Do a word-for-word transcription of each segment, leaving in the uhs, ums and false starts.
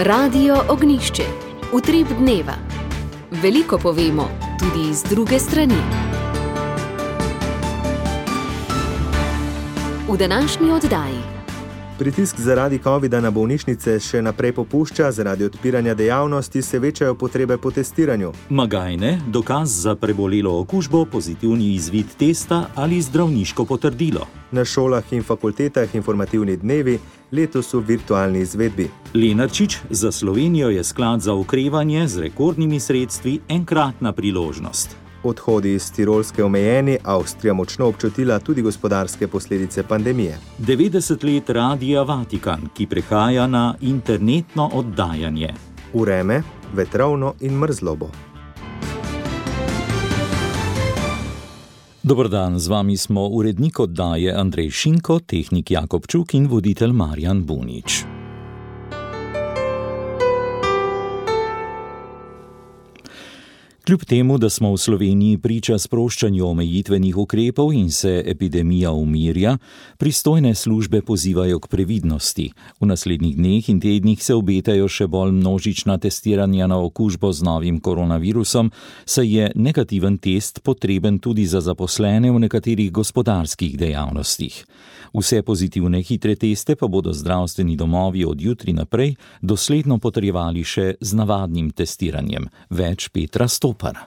Radio Ognjišče. Utrip dneva. Veliko povemo, tudi iz druge strani. V današnji oddaji. Pritisk zaradi covida na bolnišnice še naprej popušča, zaradi odpiranja dejavnosti se večajo potrebe po testiranju. Magajne, dokaz za prebolelo okužbo, pozitivni izvid testa ali zdravniško potrdilo. Na šolah in fakultetah informativni dnevi, letos v virtualni izvedbi. Lenarčič, za Slovenijo je sklad za okrevanje z rekordnimi sredstvi enkratna priložnost. Odhodi iz Tirolske omejeni, Avstrija močno občutila tudi gospodarske posledice pandemije. devetdeset let Radia Vatikan, ki prehaja na internetno oddajanje. Vreme, vetrovno in mrzlo bo. Dober dan, z vami smo urednik oddaje Andrej Šinko, tehnik Jakob Čuk in voditelj Marjan Bunič. Kljub temu, da smo v Sloveniji priča sproščanju omejitvenih ukrepov in se epidemija umirja, pristojne službe pozivajo k previdnosti. V naslednjih dneh in tednih se obetajo še bolj množična testiranja na okužbo z novim koronavirusom, saj je negativen test potreben tudi za zaposlene v nekaterih gospodarskih dejavnostih. Vse pozitivne hitre teste pa bodo zdravstveni domovi od jutri naprej dosledno potrjevali še z navadnim testiranjem. Več Petra Stopar.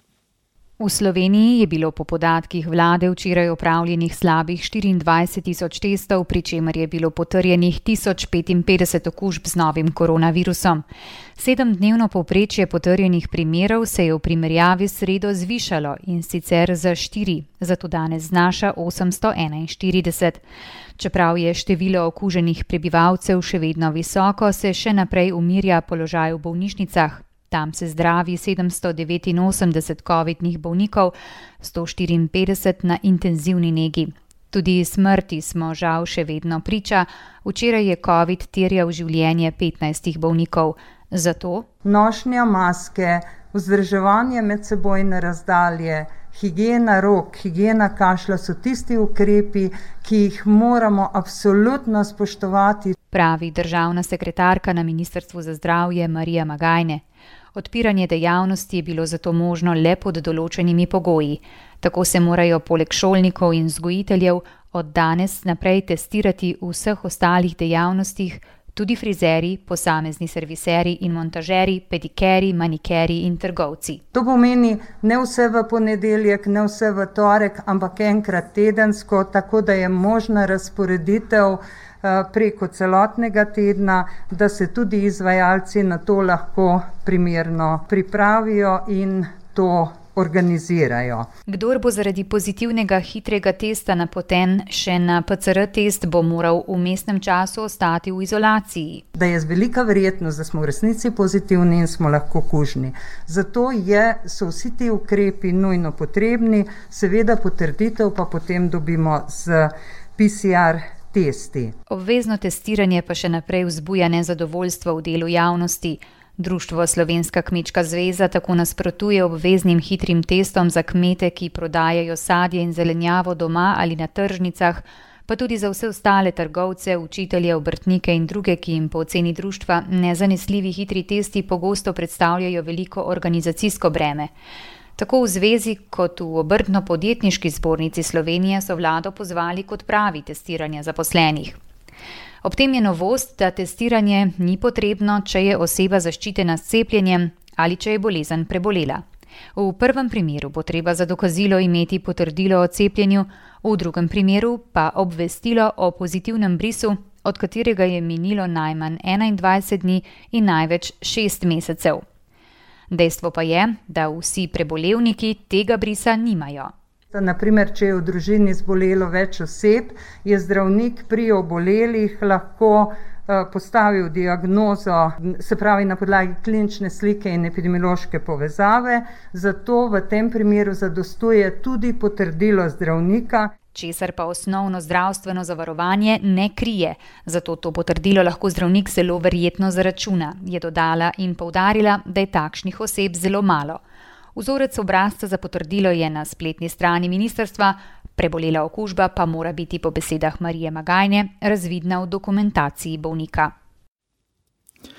V Sloveniji je bilo po podatkih vlade včeraj opravljenih slabih štiriindvajset tisoč testov, pri čemer je bilo potrjenih tisoč petinpetdeset okužb z novim koronavirusom. Sedemdnevno povprečje potrjenih primerov se je v primerjavi s sredo zvišalo, in sicer za štiri, zato danes znaša osemsto enainštirideset. Čeprav je število okuženih prebivalcev še vedno visoko, se še naprej umirja položaj v bolnišnicah. Tam se zdravi sedemsto devetinosemdeset covidnih bolnikov, sto štiriinpetdeset na intenzivni negi. Tudi smrti smo žal še vedno priča. Včeraj je covid terjal življenje petnajstih bolnikov. Zato nošnja maske, vzdrževanje medsebojne razdalje, higiena rok, higiena kašlja so tisti ukrepi, ki jih moramo absolutno spoštovati, pravi državna sekretarka na Ministrstvu za zdravje Marija Magajne. Odpiranje dejavnosti je bilo zato možno le pod določenimi pogoji. Tako se morajo poleg šolnikov in vzgojiteljev od danes naprej testirati v vseh ostalih dejavnostih, tudi frizeri, posamezni serviseri in montažeri, pedikeri, manikeri in trgovci. To pomeni ne vse v ponedeljek, ne vse v torek, ampak enkrat tedensko, tako da je možna razporeditev preko celotnega tedna, da se tudi izvajalci na to lahko primerno pripravijo in to organizirajo. Kdor bo zaradi pozitivnega hitrega testa napoten še na P C R test, bo moral v vmesnem času ostati v izolaciji. Da je velika verjetnost, da smo v resnici pozitivni in smo lahko kužni. Zato je, so vsi ti ukrepi nujno potrebni, seveda potrditev pa potem dobimo z P C R testi. Obvezno testiranje pa še naprej vzbuja nezadovoljstvo v delu javnosti. Društvo Slovenska kmečka zveza tako nasprotuje obveznim hitrim testom za kmete, ki prodajajo sadje in zelenjavo doma ali na tržnicah, pa tudi za vse ostale trgovce, učitelje, obrtnike in druge, ki jim po oceni društva nezanesljivi hitri testi pogosto predstavljajo veliko organizacijsko breme. Tako v zvezi kot v Obrtno-podjetniški zbornici Slovenije so vlado pozvali k odpravi testiranja zaposlenih. Ob tem je novost, da testiranje ni potrebno, če je oseba zaščitena s cepljenjem ali če je bolezen prebolela. V prvem primeru bo treba za dokazilo imeti potrdilo o cepljenju, v drugem primeru pa obvestilo o pozitivnem brisu, od katerega je minilo najmanj enaindvajset dni in največ šest mesecev. Dejstvo pa je, da vsi prebolevniki tega brisa nimajo. Naprimer, če je v družini zbolelo več oseb, je zdravnik pri obolelih lahko postavil diagnozo, se pravi na podlagi klinične slike in epidemiološke povezave, zato v tem primeru zadostuje tudi potrdilo zdravnika. Česar pa osnovno zdravstveno zavarovanje ne krije, zato to potrdilo lahko zdravnik zelo verjetno zaračuna, je dodala in poudarila, da je takšnih oseb zelo malo. Vzorec obrazca za potrdilo je na spletni strani ministrstva, prebolela okužba pa mora biti po besedah Marije Magajne razvidna v dokumentaciji bolnika.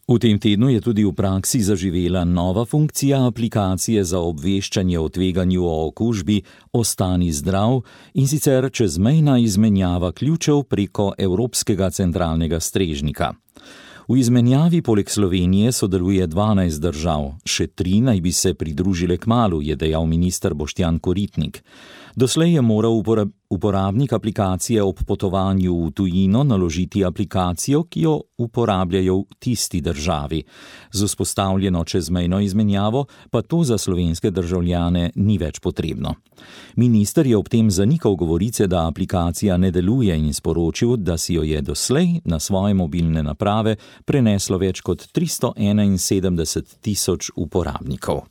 V tem tednu je tudi v praksi zaživela nova funkcija aplikacije za obveščanje o tveganju o okužbi Ostani zdrav, in sicer čezmejna izmenjava ključev preko Evropskega centralnega strežnika. V izmenjavi poleg Slovenije sodeluje dvanajst držav, še tri naj bi se pridružile kmalu, je dejal minister Boštjan Koritnik. Doslej je moral uporabnik aplikacije ob potovanju v tujino naložiti aplikacijo, ki jo uporabljajo v tisti državi. Z vzpostavljeno čezmejno izmenjavo pa to za slovenske državljane ni več potrebno. Minister je ob tem zanikal govorice, da aplikacija ne deluje, in sporočil, da si jo je doslej na svoje mobilne naprave preneslo več kot tristo enainsedemdeset tisoč uporabnikov.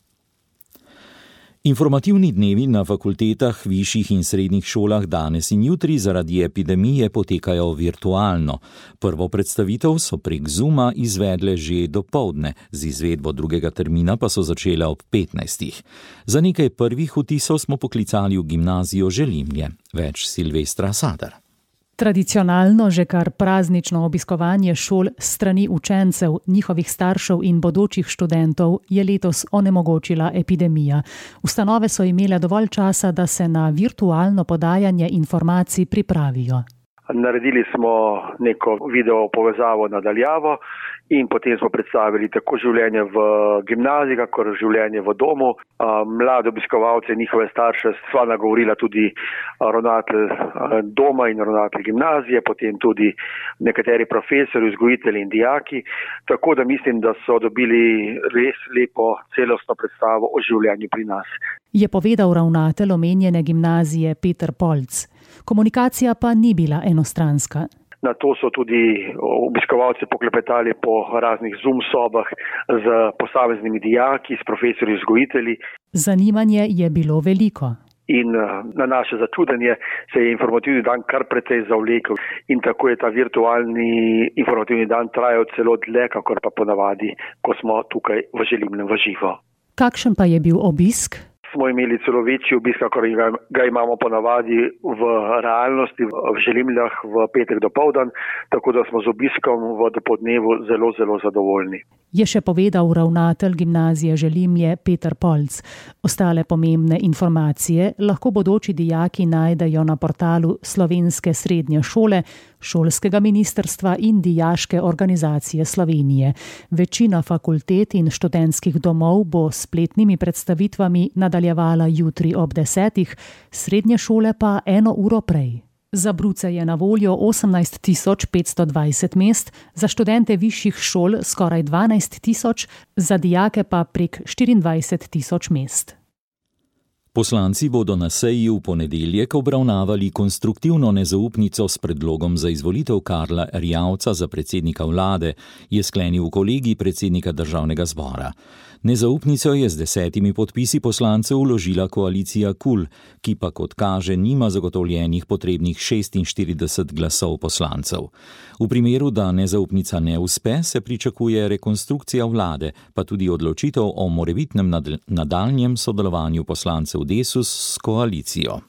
Informativni dnevi na fakultetah, višjih in srednjih šolah danes in jutri zaradi epidemije potekajo virtualno. Prvo predstavitev so prek Zooma izvedle že dopoldne, z izvedbo drugega termina pa so začele ob petnajstih. Za nekaj prvih vtisov smo poklicali v gimnazijo Želimlje. Več Silvestra Sadar. Tradicionalno že kar praznično obiskovanje šol s strani učencev, njihovih staršev in bodočih študentov je letos onemogočila epidemija. Ustanove so imele dovolj časa, da se na virtualno podajanje informacij pripravijo. Naredili smo neko video povezavo nadaljavo in potem smo predstavili tako življenje v gimnaziji, kakor življenje v domu. Mlade obiskovalce in njihove starše sva nagovorila tudi ravnatelj doma in ravnatelj gimnazije, potem tudi nekateri profesori, vzgojitelji in dijaki. Tako da mislim, da so dobili res lepo celostno predstavo o življenju pri nas. Je povedal ravnatelj omenjene gimnazije Peter Polc. Komunikacija pa ni bila enostranska. Na to so tudi obiskovalci poklepetali po raznih Zoom sobah z posameznimi dijaki, s profesorji, vzgojitelji. Zanimanje je bilo veliko. In na naše začudenje se je informativni dan kar precej zavlekel in tako je ta virtualni informativni dan trajal celo dlje, kakor pa ponavadi, ko smo tukaj v Želimljem v živo. Kakšen pa je bil obisk? Smo imeli celo večji obisk, kakor ga imamo ponavadi v realnosti v Želimljah v petek dopoldan, tako da smo z obiskom v dopoldnevu zelo, zelo zadovoljni. Je še povedal ravnatelj gimnazije Želimlje Peter Polc. Ostale pomembne informacije lahko bodoči dijaki najdejo na portalu Slovenske srednje šole, šolskega ministrstva in dijaške organizacije Slovenije. Večina fakultet in študentskih domov bo s spletnimi predstavitvami nadaljevala jutri ob desetih, srednje šole pa eno uro prej. Za bruce je na voljo osemnajst tisoč petsto dvajset mest, za študente višjih šol skoraj dvanajst tisoč, za dijake pa prek štiriindvajset tisoč mest. Poslanci bodo na seji v ponedeljek obravnavali konstruktivno nezaupnico s predlogom za izvolitev Karla Erjavca za predsednika vlade, je sklenil kolegij predsednika državnega zbora. Nezaupnico je z desetimi podpisi poslancev vložila koalicija KUL, ki pa kot kaže nima zagotovljenih potrebnih šestinštirideset glasov poslancev. V primeru, da nezaupnica ne uspe, se pričakuje rekonstrukcija vlade, pa tudi odločitev o morebitnem nadaljnjem sodelovanju poslancev Desus s koalicijo.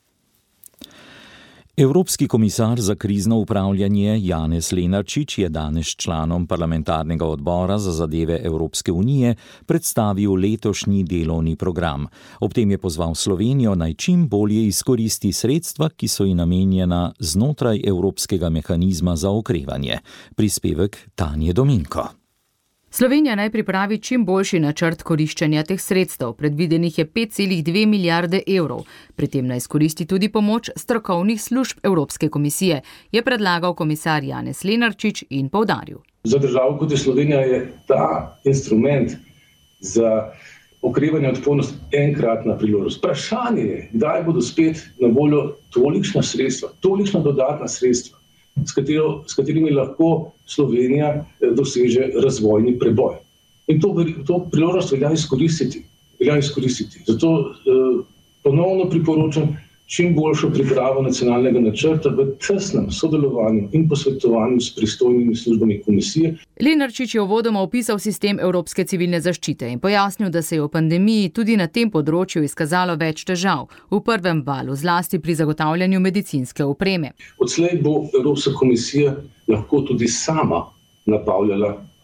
Evropski komisar za krizno upravljanje Janez Lenarčič je danes članom parlamentarnega odbora za zadeve Evropske unije predstavil letošnji delovni program. Ob tem je pozval Slovenijo naj čim bolje izkoristi sredstva, ki so ji namenjena znotraj Evropskega mehanizma za okrevanje. Prispevek Tanje Dominko. Slovenija naj pripravi čim boljši načrt koriščenja teh sredstev, predvidenih je pet celih dve milijarde evrov. Pri tem naj izkoristi tudi pomoč strokovnih služb Evropske komisije, je predlagal komisar Janez Lenarčič in poudaril. Za državo kot je Slovenija je ta instrument za okrevanje odpornost enkratna priložnost. Vprašanje je, kdaj bodo spet na voljo tolikšna sredstva, tolikšna dodatna sredstva, S, katero, s katerimi lahko Slovenija doseže razvojni preboj. In to, to priložnost velja izkoristiti. Velja izkoristiti. Zato eh, ponovno priporočam čim boljšo pripravo nacionalnega načrta v tesnem sodelovanju in posvetovanju s pristojnimi službami komisije. Lenarčič je uvodoma opisal sistem Evropske civilne zaščite in pojasnil, da se je v pandemiji tudi na tem področju izkazalo več težav, v prvem valu zlasti pri zagotavljanju medicinske opreme. Odslej bo Evropska komisija lahko tudi sama nabavljala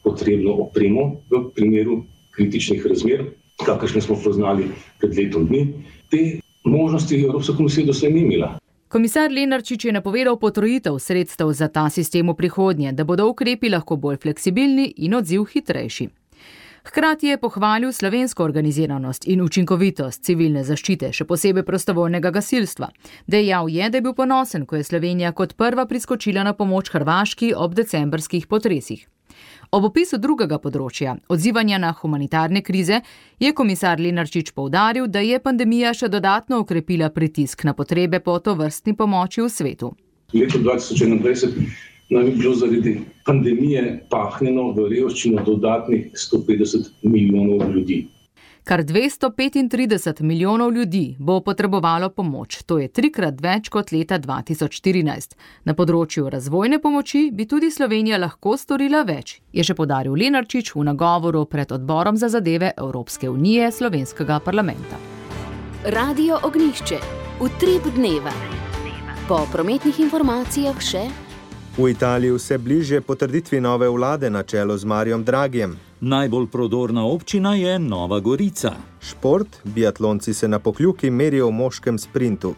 potrebno opremo v primeru kritičnih razmer, kakršne smo poznali pred letom dni. Te možnosti Evropska komisija doslej ni imela. Komisar Lenarčič je napovedal potrojitev sredstev za ta sistem v prihodnje, da bodo ukrepi lahko bolj fleksibilni in odziv hitrejši. Hkrati je pohvalil slovensko organiziranost in učinkovitost civilne zaščite, še posebej prostovoljnega gasilstva. Dejal je, da je bil ponosen, ko je Slovenija kot prva priskočila na pomoč Hrvaški ob decembrskih potresih. Ob opisu drugega področja, odzivanja na humanitarne krize, je komisar Lenarčič poudaril, da je pandemija še dodatno okrepila pritisk na potrebe po tovrstni pomoči v svetu. Leto dva tisoč enaindvajset naj bi bilo zaradi pandemije pahnjeno v revščino dodatnih sto petdeset milijonov ljudi. Kar dvesto petintrideset milijonov ljudi bo potrebovalo pomoč, to je trikrat več kot leta dva tisoč štirinajst. Na področju razvojne pomoči bi tudi Slovenija lahko storila več, je še poudaril Lenarčič v nagovoru pred odborom za zadeve Evropske unije slovenskega parlamenta. Radio Ognjišče, utrip dneva. Po prometnih informacijah še... V Italiji vse bližje potrditvi nove vlade na čelu z Mariom Draghijem. Najbolj prodorna občina je Nova Gorica. Šport, biatlonci se na Pokljuki merijo v moškem sprintu.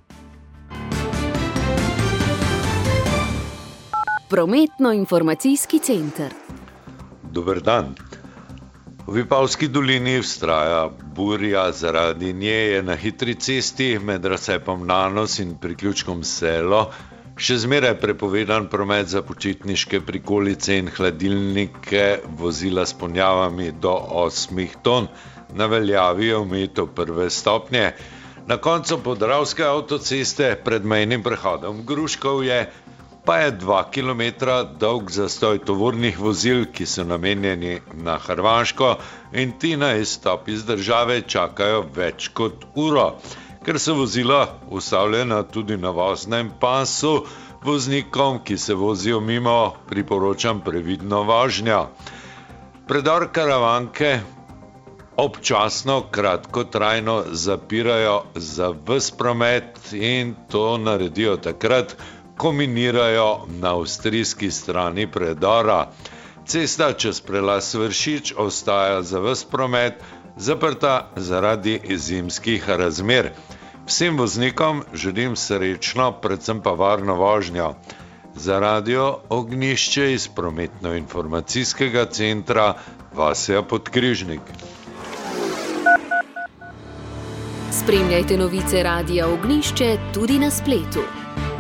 Prometno-informacijski center. Dober dan. V Vipavski dolini vztraja burja, zaradi nje je na hitri cesti med razcepom Nanos in priključkom Selo še zmeraj prepovedan promet za počitniške prikolice in hladilnike, vozila s ponjavami do osmih ton, na veljavi je omejitev prve stopnje. Na koncu podravske avtoceste pred mejnim prehodom Gruškovje pa je dva kilometra dolg zastoj tovornih vozil, ki so namenjeni na Hrvaško in ti na izstop iz države čakajo več kot uro. Ker so vozila ustavljena tudi na voznem pasu, voznikom, ki se vozijo mimo, priporočam previdno vožnjo. Predor Karavanke občasno kratkotrajno zapirajo za ves promet in to naredijo takrat, ko minirajo na avstrijski strani predora. Cesta čez prelaz Vršič ostaja za ves promet zaprta zaradi zimskih razmer. Vsem voznikom želim srečno, predvsem pa varno vožnjo. Za Radio Ognjišče iz prometno-informacijskega centra Vasja Podkrižnik. Spremljajte novice Radia Ognjišče tudi na spletu.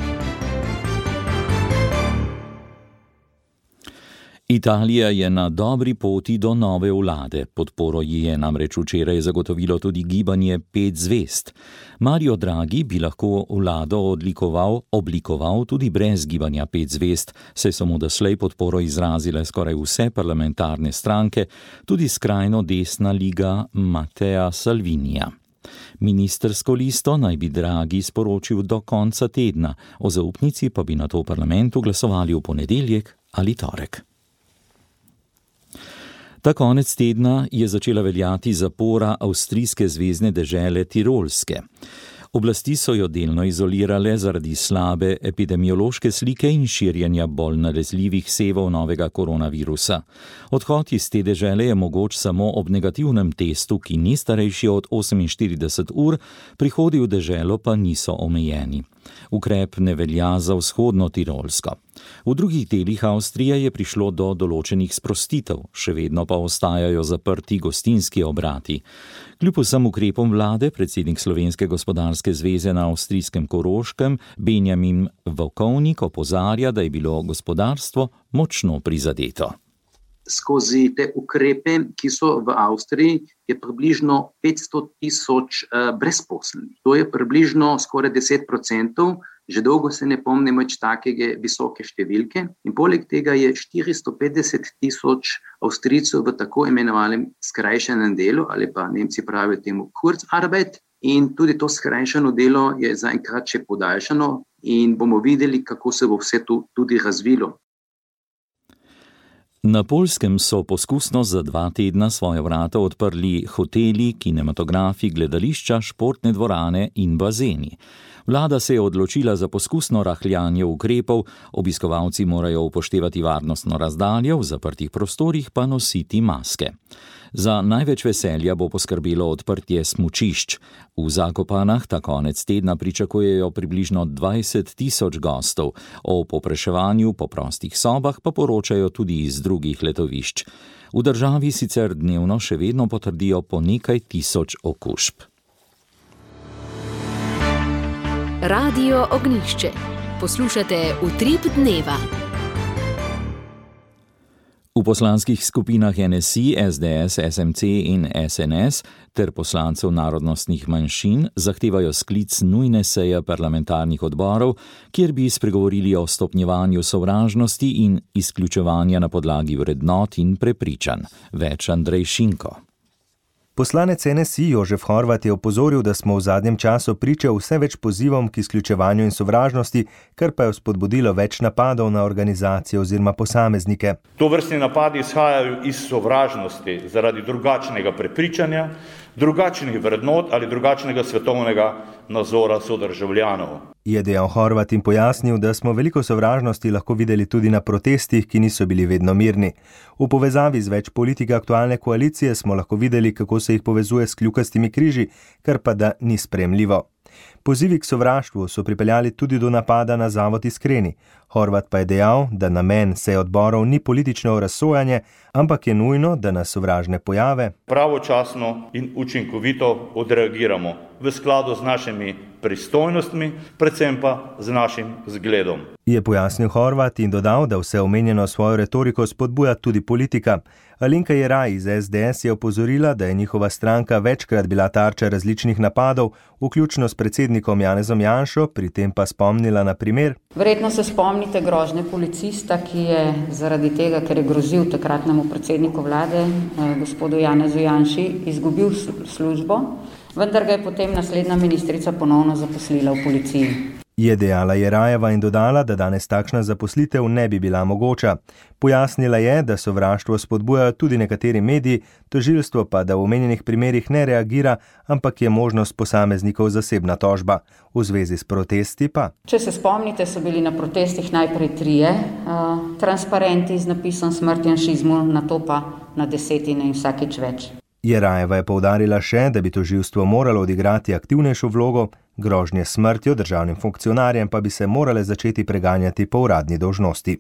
Italija je na dobri poti do nove vlade. Podporo ji je namreč včeraj zagotovilo tudi gibanje pet zvezd. Mario Draghi bi lahko vlado odlikoval, oblikoval tudi brez gibanja pet zvezd, saj so mu doslej podporo izrazile skoraj vse parlamentarne stranke, tudi skrajno desna liga Mattea Salvinija. Ministersko listo naj bi Draghi sporočil do konca tedna, o zaupnici pa bi na to v parlamentu glasovali v ponedeljek ali torek. Ta konec tedna je začela veljati zapora avstrijske zvezne dežele Tirolske. Oblasti so jo delno izolirale zaradi slabe epidemiološke slike in širjenja bolj nalezljivih sevov novega koronavirusa. Odhod iz te dežele je mogoč samo ob negativnem testu, ki ni starejši od oseminštirideset ur, prihodi v deželo pa niso omejeni. Ukrep ne velja za vzhodno Tirolsko. V drugih delih Avstrije je prišlo do določenih sprostitev, še vedno pa ostajajo zaprti gostinski obrati. Kljub vsem ukrepom vlade, predsednik Slovenske gospodarske zveze na avstrijskem Koroškem, Benjamin Vokovnik, opozarja, da je bilo gospodarstvo močno prizadeto. Skozi te ukrepe, ki so v Avstriji, je približno petsto tisoč brezposelnih. To je približno skoraj deset procentov. Že dolgo se ne pomnim več takega visoke številke. In poleg tega je štiristo petdeset tisoč Avstrijcev v tako imenovanem skrajšanem delu, ali pa Nemci pravijo temu Kurzarbeit. In tudi to skrajšano delo je zaenkrat še podaljšano in bomo videli, kako se bo vse to tudi razvilo. Na Poljskem so poskusno za dva tedna svoje vrata odprli hoteli, kinematografi, gledališča, športne dvorane in bazeni. Vlada se je odločila za poskusno rahljanje ukrepov, obiskovalci morajo upoštevati varnostno razdaljo, v zaprtih prostorih pa nositi maske. Za največ veselja bo poskrbelo odprtje smučišč. V Zakopanah ta konec tedna pričakujejo približno dvajset tisoč gostov. O povpraševanju po prostih sobah pa poročajo tudi iz drugih letovišč. V državi sicer dnevno še vedno potrdijo po nekaj tisoč okužb. Radio Ognjišče. Poslušate Utrip dneva. V poslanskih skupinah N S I, S D S, S M C in S N S ter poslancev narodnostnih manjšin zahtevajo sklic nujne seje parlamentarnih odborov, kjer bi spregovorili o stopnjevanju sovražnosti in izključevanja na podlagi vrednot in prepričanj. Več Andrej Šinko. Poslanec N S I Jožef Horvat je opozoril, da smo v zadnjem času priča vse več pozivom k izključevanju in sovražnosti, kar pa je spodbudilo več napadov na organizacije oziroma posameznike. Tovrstni napadi izhajajo iz sovražnosti zaradi drugačnega prepričanja, drugačnih vrednot ali drugačnega svetovnega nazora sodržavljanov. Je dejal Horvat in pojasnil, da smo veliko sovražnosti lahko videli tudi na protestih, ki niso bili vedno mirni. V povezavi z več politik aktualne koalicije smo lahko videli, kako se jih povezuje s kljukastimi križi, kar pa da ni sprejemljivo. Pozivi k sovraštvu so pripeljali tudi do napada na Zavod Iskreni. Horvat pa je dejal, da namen sej odborov ni politično razsojanje, ampak je nujno, da na sovražne pojave pravočasno in učinkovito odreagiramo v skladu z našimi pristojnostmi, predvsem pa z našim zgledom. Je pojasnil Horvat in dodal, da vse omenjeno svojo retoriko spodbuja tudi politika. Alenka Jeraj iz S D S je opozorila, da je njihova stranka večkrat bila tarča različnih napadov, vključno s predsednikom Janezom Janšo, pri tem pa spomnila na primer. Verjetno se spomnite grožnje policista, ki je zaradi tega, ker je grozil takratnemu predsedniku vlade, gospodu Janezu Janši, izgubil službo, vendar ga je potem naslednja ministrica ponovno zaposlila v policiji. Je dejala Jerajeva in dodala, da danes takšna zaposlitev ne bi bila mogoča. Pojasnila je, da sovraštvo spodbujajo tudi nekateri mediji, tožilstvo pa, da v omenjenih primerih ne reagira, ampak je možnost posameznikov zasebna tožba. V zvezi s protesti pa. Če se spomnite, so bili na protestih najprej trije uh, transparenti z napisom Smrt janšizmu, nato pa na desetine in vsakič več. Jerajeva je poudarila še, da bi tožilstvo moralo odigrati aktivnejšo vlogo, grožnje s smrtjo državnim funkcionarjem pa bi se morale začeti preganjati po uradni dolžnosti.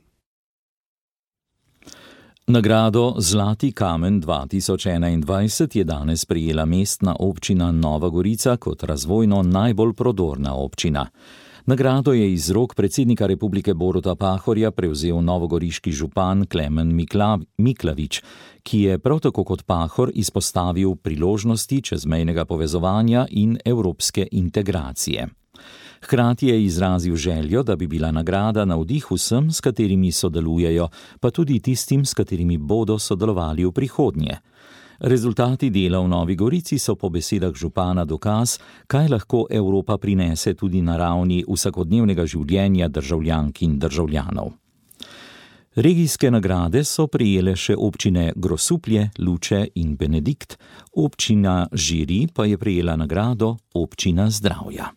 Nagrado Zlati kamen dva tisoč enaindvajset je danes prejela mestna občina Nova Gorica kot razvojno najbolj prodorna občina. Nagrado je iz rok predsednika republike Boruta Pahorja prevzel novogoriški župan Klemen Miklavič, ki je prav tako kot Pahor izpostavil priložnosti čezmejnega povezovanja in evropske integracije. Hkrati je izrazil željo, da bi bila nagrada navdih vsem, s katerimi sodelujejo, pa tudi tistim, s katerimi bodo sodelovali v prihodnje. Rezultati dela v Novi Gorici so po besedah župana dokaz, kaj lahko Evropa prinese tudi na ravni vsakodnevnega življenja državljank in državljanov. Regijske nagrade so prejele še občine Grosuplje, Luče in Benedikt, občina Žiri pa je prejela nagrado Občina zdravja.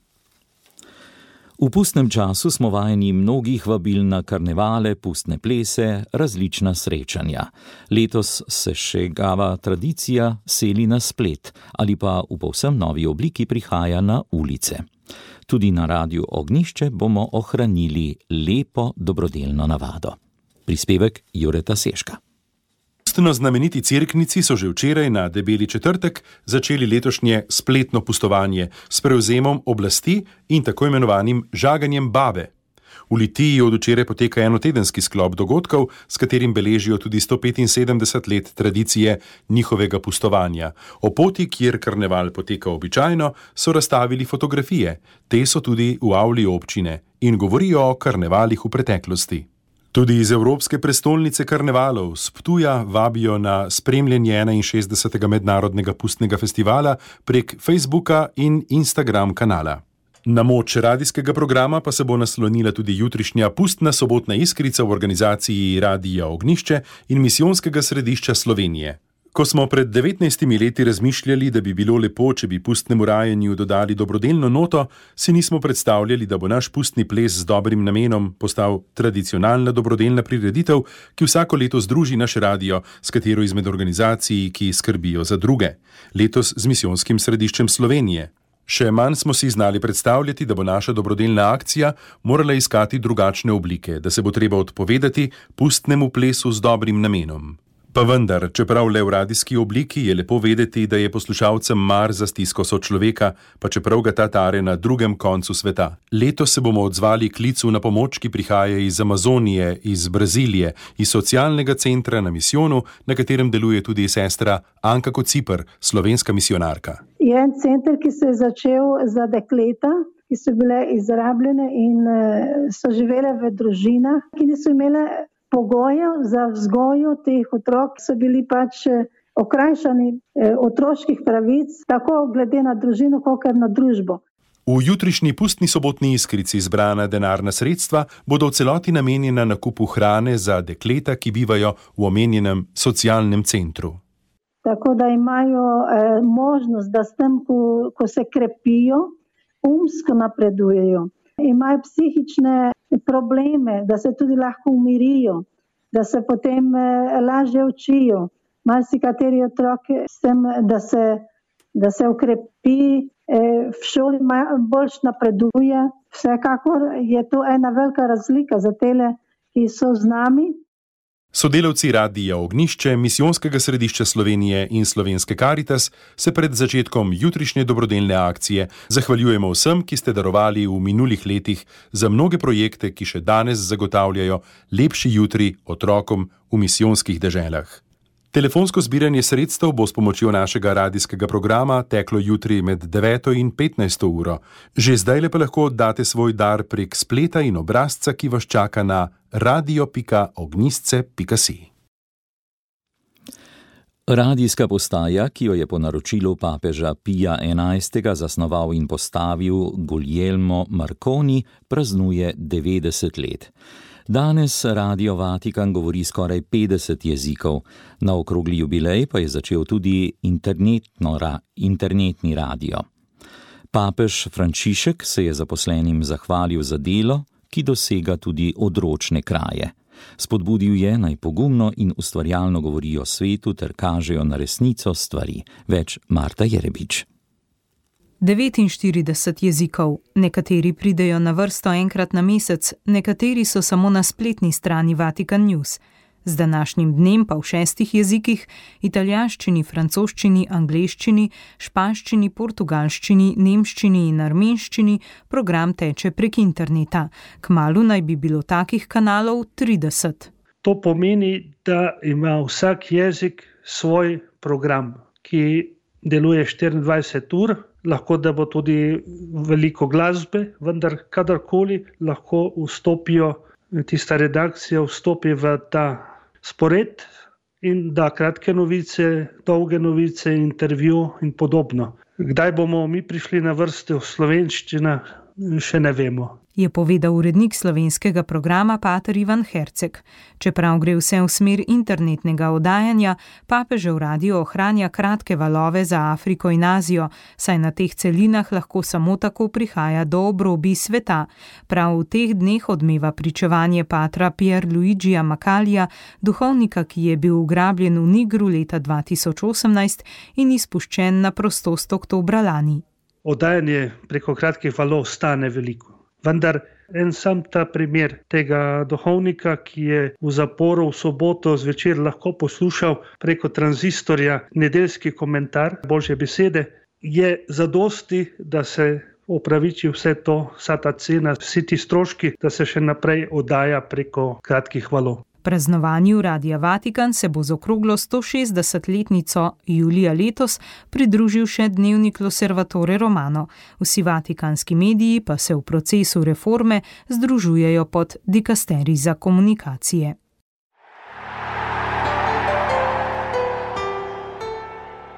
V pustnem času smo vajeni mnogih vabil na karnevale, pustne plese, različna srečanja. Letos se še gava tradicija seli na splet ali pa v povsem novi obliki prihaja na ulice. Tudi na Radiu Ognjišče bomo ohranili lepo dobrodelno navado. Prispevek Jureta Seška. Znameniti cerknici so že včeraj na Debeli četrtek začeli letošnje spletno pustovanje s prevzemom oblasti in tako imenovanim žaganjem babe. V Litiji od včeraj poteka enotedenski sklop dogodkov, s katerim beležijo tudi sto petinsedemdeset let tradicije njihovega pustovanja. O poti, kjer karneval poteka običajno, so razstavili fotografije. Te so tudi v avli občine in govorijo o karnevalih v preteklosti. Tudi iz Evropske prestolnice karnevalov s Ptuja vabijo na spremljanje enainšestdesetega mednarodnega pustnega festivala prek Facebooka in Instagram kanala. Na moč radijskega programa pa se bo naslonila tudi jutrišnja pustna sobotna iskrica v organizaciji Radija Ognjišče in Misijonskega središča Slovenije. Ko smo pred devetnajstimi leti razmišljali, da bi bilo lepo, če bi pustnemu rajenju dodali dobrodelno noto, si nismo predstavljali, da bo naš pustni ples z dobrim namenom postal tradicionalna dobrodelna prireditev, ki vsako leto združi naš radio s katero izmed organizacij, ki skrbijo za druge. Letos z Misijonskim središčem Slovenije. Še manj smo si znali predstavljati, da bo naša dobrodelna akcija morala iskati drugačne oblike, da se bo treba odpovedati pustnemu plesu z dobrim namenom. Pa vendar, čeprav le v radijski obliki, je lepo vedeti, da je poslušalcem mar za stisko sočloveka, pa čeprav ga ta tare na drugem koncu sveta. Letos se bomo odzvali klicu na pomoč, ki prihaja iz Amazonije, iz Brazilije, iz socialnega centra na misijonu, na katerem deluje tudi sestra Anka Kociper, slovenska misijonarka. Je en center, ki se je začel za dekleta, ki so bile izrabljene in so živele v družinah, ki niso imele pogojev za vzgojo teh otrok, so bili pač okrajšani otroških pravic, tako glede na družino, kot na družbo. V jutrišnji pustni sobotni iskrici zbrana denarna sredstva bodo v celoti namenjena nakupu hrane za dekleta, ki bivajo v omenjenem socialnem centru. Tako da imajo eh, možnost, da s tem, ko, ko se krepijo, umsko napredujejo. Imajo psihične probleme, da se tudi lahko umirijo, da se potem eh, lažje učijo. Marsikateri otrok s tem, da se, da se ukrepi, eh, v šoli bolj napreduje. Vsekakor je to ena velika razlika za tele, ki so z nami. Sodelavci Radia Ognjišče, Misijonskega središča Slovenije in Slovenske Karitas se pred začetkom jutrišnje dobrodelne akcije zahvaljujemo vsem, ki ste darovali v minulih letih za mnoge projekte, ki še danes zagotavljajo lepši jutri otrokom v misijonskih deželah. Telefonsko zbiranje sredstev bo s pomočjo našega radijskega programa teklo jutri med deveto in petnajsto uro. Že zdaj pa lahko oddate svoj dar prek spleta in obrazca, ki vas čaka na radio pika ognjisce pika si. Radijska postaja, ki jo je po naročilu papeža Pija enajstega zasnoval in postavil Guglielmo Marconi, praznuje devetdeset let. Danes Radio Vatikan govori skoraj petdeset jezikov, na okrogli jubilej pa je začel tudi ra, internetni radio. Papež Frančišek se je zaposlenim zahvalil za delo, ki dosega tudi odročne kraje. Spodbudil je, naj pogumno in ustvarjalno govorijo svetu ter kažejo na resnico stvari. Več Marta Jerebič. devetinštirideset jezikov, nekateri pridejo na vrsto enkrat na mesec, nekateri so samo na spletni strani Vatikan News. Z današnjim dnem pa v šestih jezikih, italijanščini, francoščini, angleščini, španščini, portugalščini, nemščini in armenščini program teče prek interneta. Kmalu naj bi bilo takih kanalov trideset. To pomeni, da ima vsak jezik svoj program, ki deluje štiriindvajset ur, lahko da bo tudi veliko glasbe, vendar kadarkoli lahko vstopijo, tista redakcija vstopi v ta spored in da kratke novice, dolge novice, intervju in podobno. Kdaj bomo mi prišli na vrste v slovenščina, še ne vemo. Je povedal urednik slovenskega programa pater Ivan Herceg. Čeprav gre vse v smer internetnega oddajanja, papežev radio ohranja kratke valove za Afriko in Azijo, saj na teh celinah lahko samo tako prihaja do obrobij sveta. Prav v teh dneh odmeva pričevanje patra Pierluigija Macalija, duhovnika, ki je bil ugrabljen v Nigru leta dva tisoč osemnajst in izpuščen na prostost oktobra lani. Oddajanje preko kratkih valov stane veliko. Vendar en sam ta primer tega duhovnika, ki je v zaporu v soboto zvečer lahko poslušal preko tranzistorja nedeljski komentar Božje besede, je zadosti, da se opraviči vse to, vsa ta cena, vsi ti stroški, da se še naprej oddaja preko kratkih valov. Praznovanju Radia Vatikan se bo z okroglo stošestdesetletnico julija letos pridružil še dnevnik L'Osservatore Romano. Vsi vatikanski mediji pa se v procesu reforme združujejo pod dikasterij za komunikacije.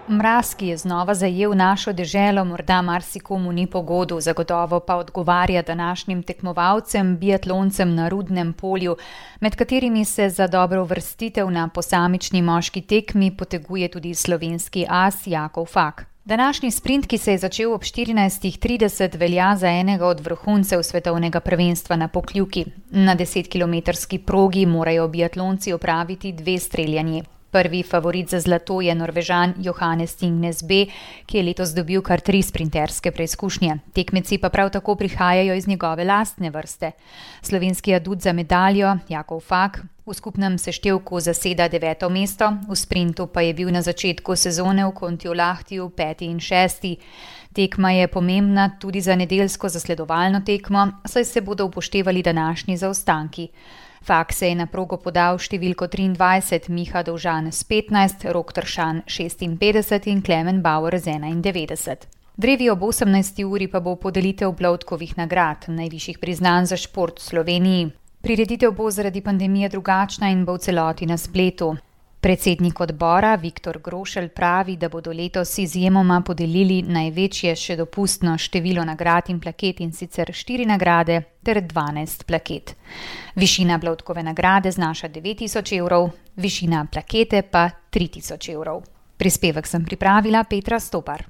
Mraz, ki je znova zajel našo deželo, morda marsikomu ni pogodu, zagotovo pa odgovarja današnjim tekmovalcem, biatloncem na Rudnem polju, med katerimi se za dobro uvrstitev na posamični moški tekmi poteguje tudi slovenski as Jakov Fak. Današnji sprint, ki se je začel ob štirinajst trideset, velja za enega od vrhuncev svetovnega prvenstva na Pokljuki. Na desetkilometrski progi morajo biatlonci opraviti dve streljanji. Prvi favorit za zlato je Norvežan Johannes Tingnes B, ki je letos dobil kar tri sprinterske preizkušnje. Tekmeci pa prav tako prihajajo iz njegove lastne vrste. Slovenski adut za medaljo, Jakov Fak, v skupnem seštevku zaseda deveto mesto, v sprintu pa je bil na začetku sezone v Kontiolahtiju peti in šesti. Tekma je pomembna tudi za nedeljsko zasledovalno tekmo, saj se bodo upoštevali današnji zaostanki. Fak se je na progo podal številko triindvajset, Miha Dovžan s petnajst, Rok Tršan šestinpetdeset in Klemen Bauer z enaindevetdeset. Drevi ob osemnajsti uri pa bo podelitev Bloudkovih nagrad, najvišjih priznanj za šport v Sloveniji. Prireditev bo zaradi pandemije drugačna in bo v celoti na spletu. Predsednik odbora Viktor Grošelj pravi, da bodo letos izjemoma podelili največje še dopustno število nagrad in plaket, in sicer štiri nagrade ter dvanajst plaket. Višina Bloudkove nagrade znaša devet tisoč evrov, višina plakete pa tri tisoč evrov. Prispevek sem pripravila Petra Stopar.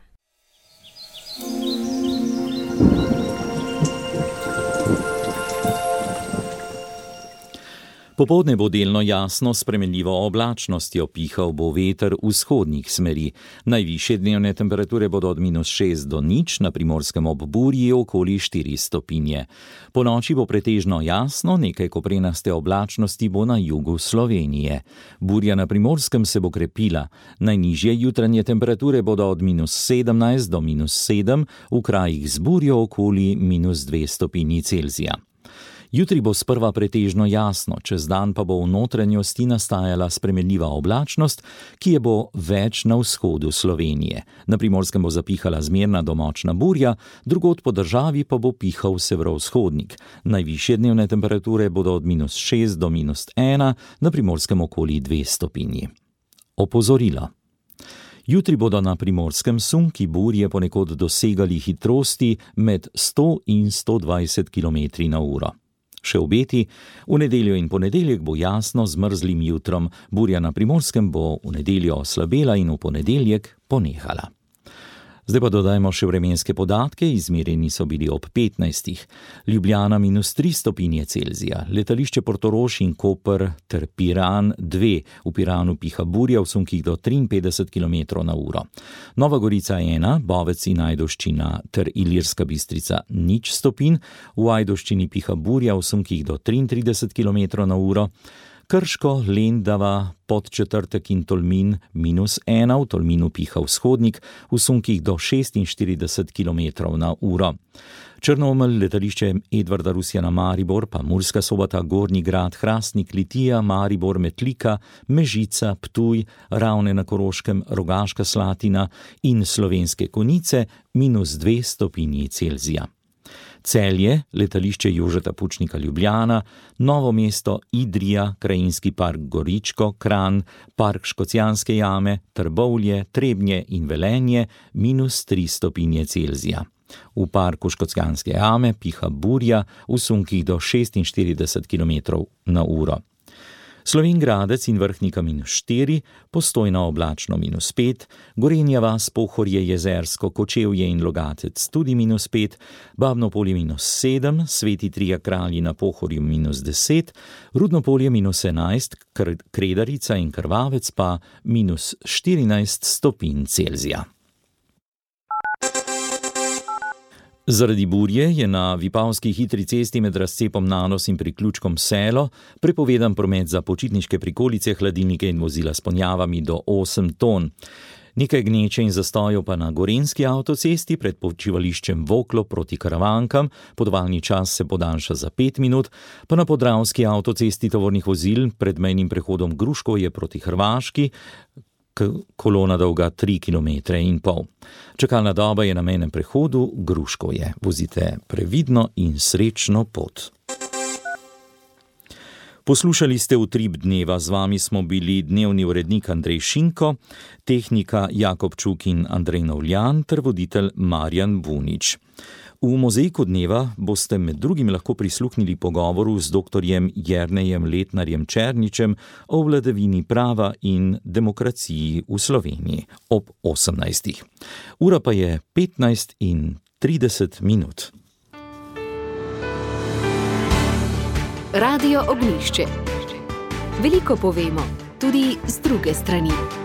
Popoldne bo delno jasno s spremenljivo oblačnostjo, pihal bo veter vzhodnih smeri. Najvišje dnevne temperature bodo od minus šest do nič, na Primorskem ob Burji okoli štiri stopinje. Po noči bo pretežno jasno, nekaj koprenaste oblačnosti bo na jugu Slovenije. Burja na Primorskem se bo krepila. Najnižje jutranje temperature bodo od minus sedemnajst do minus sedem, v krajih z burjo okoli minus dve stopinji Celzija. Jutri bo sprva pretežno jasno, čez dan pa bo v notranjosti nastajala spremenljiva oblačnost, ki je bo več na vzhodu Slovenije. Na Primorskem bo zapihala zmerna do močna burja, drugod po državi pa bo pihal severovzhodnik. Najvišje dnevne temperature bodo od minus šest do minus ena, na Primorskem okoli dve stopinji. Opozorilo. Jutri bodo na Primorskem sunki burje ponekod dosegali hitrosti med sto in sto dvajset kilometrov na uro. Še obeti, v nedeljo in ponedeljek bo jasno z mrzlim jutrom, burja na Primorskem bo v nedeljo oslabela in v ponedeljek ponehala. Zdaj pa dodajmo še vremenske podatke, izmerjeni so bili ob petnajstih. Ljubljana minus tri stopinje Celzija, letališče Portorož in Koper ter Piran dve, v Piranu piha burja v sunkih do triinpetdeset kilometrov na uro. Nova Gorica ena, Bovec in Ajdovščina ter Ilirska Bistrica nič stopinj, v Ajdovščini piha burja v sunkih do triintrideset kilometrov na uro. Krško, Lendava, Podčetrtek in Tolmin minus ena, v Tolminu piha vzhodnik, v sunkih do šestinštirideset kilometrov na uro. Črnomelj, letališče Edvarda Rusjana Maribor, pa Murska Sobota, Gornji Grad, Hrastnik, Litija, Maribor, Metlika, Mežica, Ptuj, Ravne na Koroškem, Rogaška Slatina in Slovenske Konjice minus dve stopinji Celzija. Celje, letališče Jožeta Pučnika Ljubljana, Novo mesto, Idrija, Krajinski park Goričko, Kranj, park Škocjanske jame, Trbovlje, Trebnje in Velenje minus tri stopinje Celzija. V parku Škocjanske jame piha burja v sunkih do šestinštirideset kilometrov na uro. Slovenj Gradec in Vrhnika minus štiri, Postojna oblačno minus pet, Gorenja vas, Pohorje, Jezersko, Kočevje in Logatec tudi minus pet, Babno polje minus sedem, Sveti Trije kralji na Pohorju minus deset, Rudno polje minus enajst, Kredarica in Krvavec pa minus štirinajst stopinj Celzija. Zaradi burje je na Vipavski hitri cesti med razcepom Nanos in priključkom Selo prepovedan promet za počitniške prikolice, hladilnike in vozila s ponjavami do osem ton. Nekaj gneče in zastojev pa na Gorenjski avtocesti pred počivališčem Voklo proti Karavankam, potovalni čas se podaljša za pet minut, pa na Podravski avtocesti tovornih vozil pred mejnim prehodom Gruškovje proti Hrvaški, kolona dolga tri kilometre in pol. Čakalna doba je na mejnem prehodu Gruškovje. Vozite previdno in srečno pot. Poslušali ste Utrip dneva, z vami smo bili dnevni urednik Andrej Šinko, tehnika Jakob Čuk in Andrej Novljan ter voditelj Marjan Vunič. V Mozaiku dneva boste med drugim lahko prisluhnili pogovoru z doktorjem Jernejem Letnarjem Černičem o vladavini prava in demokraciji v Sloveniji ob osemnajstih. Ura pa je petnajst in trideset minut. Radio Ognjišče. Veliko povemo, tudi z druge strani.